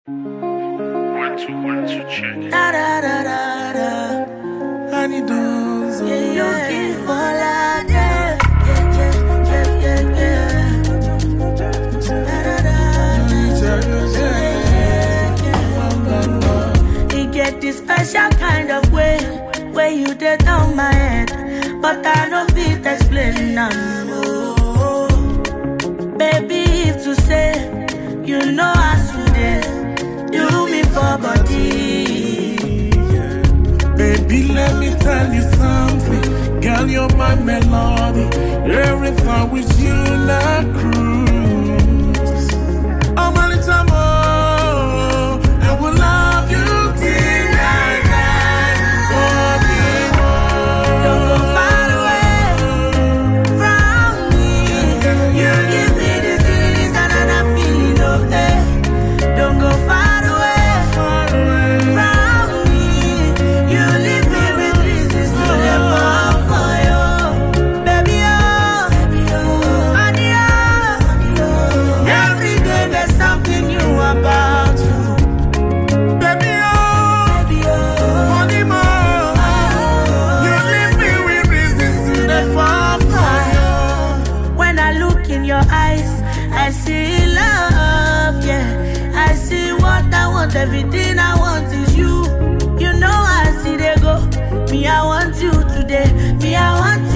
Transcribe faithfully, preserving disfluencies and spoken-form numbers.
One, two, one, two, check. Da da da da da. Honey does. Yeah, yeah, yeah. For la, yeah, yeah, yeah, yeah, yeah, yeah. Da da da. He get this special kind of way, where you dey down my head, but I no fit explain now. Oh, baby, if to say, you know how to dey do me for body. Baby, let me tell you something. Girl, you're my melody. Everything with you, not cruise. Oh, my little more. I will love you till I die. Oh, Don't go far away from me. You give me the feelings that I'm not feeling, okay? Don't go far away from me. You leave me with reasons to live up for you. Baby, oh, honey, oh. Every day there's something new about you. baby, oh, Baby, oh. honey, more. You leave me with reasons to the fall for you. When I look in your eyes, I see love, yeah. I see what I want, everything I want is you. You know I see they go. Me, I want you today. Me, I want